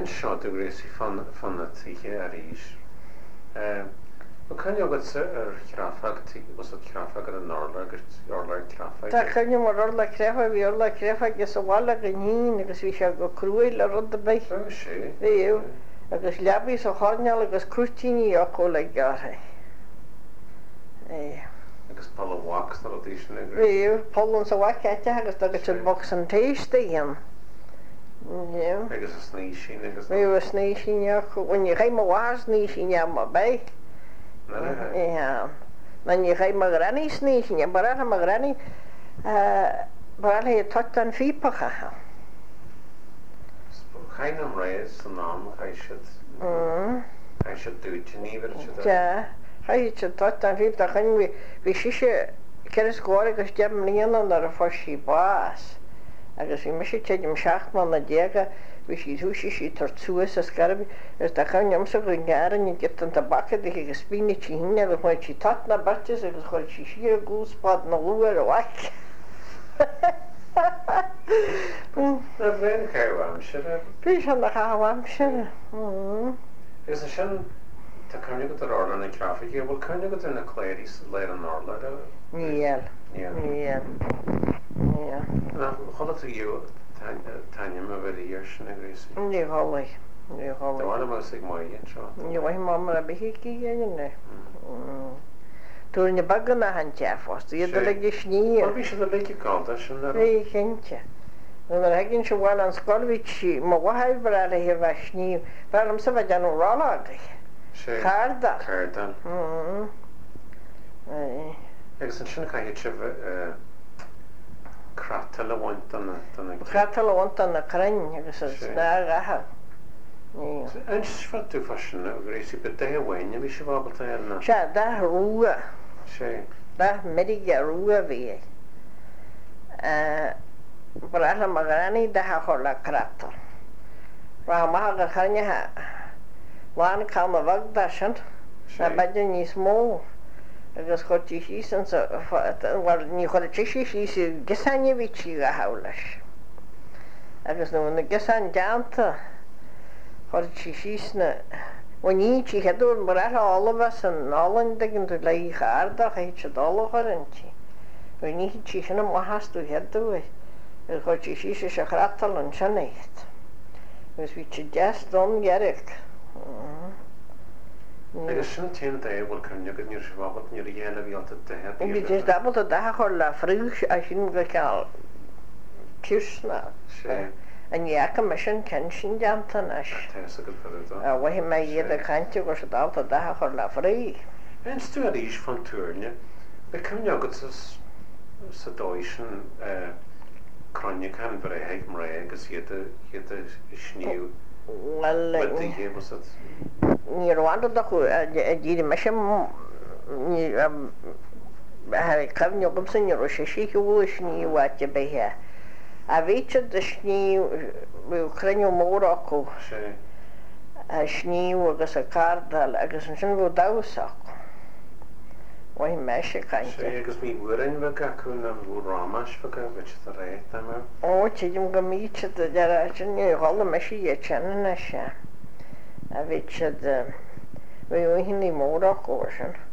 Yn siod yw gres I ffon y tîche ar is. Wel can I ogod yr craffag, os oedd craffag ar y norla, orla'r craffag? Ta can you more orla crefa ges a wala gynhin, agus vi se go cruil a rod y bai. O, si. Fi yw, agus labis o chornial agus cwrtini o cola garhe. Agus pala wax ar o ddysyn y Fi yw, polon sa wak ete agus agus yn box yn teist i hyn. Agus y sneisyn, agus... Fi yw y sneisyn iach, wan i chai ma was sneisyn iach ma bai. Ja, men je gaat maar aan iets niet, je maar aan, maar je tot dan vieper gaan. Geen om reis, de naam, hij should do it, niet weer. Ja, hij je tot dan vieper, dan gaan we schieten, kennis geworden, als je hem niet aan de fascie baas. Als je misschien tegen hem schacht man naar jaren. Hvis je zo schiet er toe is, skarbi, dus dan gaan je hem zo gaan en je geeft een tabakken die je spinetje heen en dan je tot naar badjes en dan gaat je hier goespad naar oer weg. Dat ben ik heel warmsje. Wie zijn er heel warmsje? Is er schon, da kan je het er orla in grafik, je wil kan je het in de kleris leren orla? Ja. Nou, gaat het je Tanya me weer hier zijn grijs. Nee, hallo. Dat waren maar zich mooi in zo. Je weet maar maar ben ik hier nee. Toen je bagger naar handje vast, je dat ik sneeuw. Maar wie is dat beetje koud als je daar? Nee, kindje. En dan heb je zo wel een skolwitje, maar wat heb je er hier was sneeuw? Waarom ze wat dan rollig? Kaarda. Kaarda. Ik zeg schon kan je cheve Kratala want dan Kratala want dan de kran, ik zeg daar gaan. En wat tu fashion, grijs op de wijn, wie je wel betalen. Ja, daar roe. Daar mediga roe weer. Brala magrani daar hola krata. Waar maar gaan je ha. Waan kan me wat dashen. Dat ben je niet small. Agus chotishis and so well ni chotishis is gesanyevich haulas. Agus no na gesan janta chotishis na when she had done but all of us and all in the into lay harda hecht all horanchi. When he chishna mo has to head to it. Chotishis is a kratal and chanecht. Was we just don't get it. Ik is zo'n tien dagen wel kan je niet zwaar niet reële wie altijd te hebben. Het is dat de dag al la vroeg als je niet kan kusna. En je kan misschien kenschen janten als. Dat is ook het wel. Wat je mij hier de kantje was het altijd dag al la vroeg. En studies van Turne. We kunnen je ook het zo Duitsen kan je kan bereiken maar ergens hier de sneeuw. Wel. Wat die was het. Ni Rwanda da ku di mashem ni ha kan yo gum sen yo shishi ku shni wa che be ha a vich de shni Ukraine Morocco a shni wa ga sakar dal agus sen go dausa wai mesh kan je agus mi wurin we ga kun am go ramash we ga vich the right time o che jum ga mi che de jara shni hol mesh ye chen na sha a vich de we hin ni Morocco